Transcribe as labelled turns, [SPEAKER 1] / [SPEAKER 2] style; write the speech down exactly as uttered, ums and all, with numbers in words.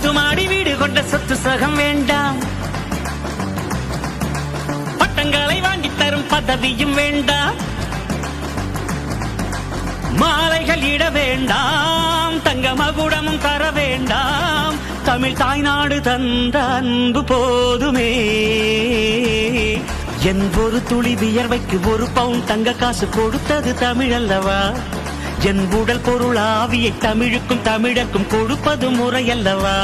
[SPEAKER 1] பத்து மாடி வீடு கொண்ட சொத்து சகம் வேண்டாம், பட்டங்களை வாங்கி தரும் பதவியும் வேண்டாம், மாலைகள் இட வேண்டாம், தங்க மகுடமும் தர வேண்டாம், தமிழ் தாய்நாடு தந்த அன்பு போதுமே. என் ஒரு துளி வியர்வைக்கு ஒரு பவுன் தங்க காசு கொடுத்தது தமிழ் அல்லவா? என் உடல் பொருள் ஆவியை தமிழுக்கும் தமிழக்கும் கொடுப்பது முறையல்லவா?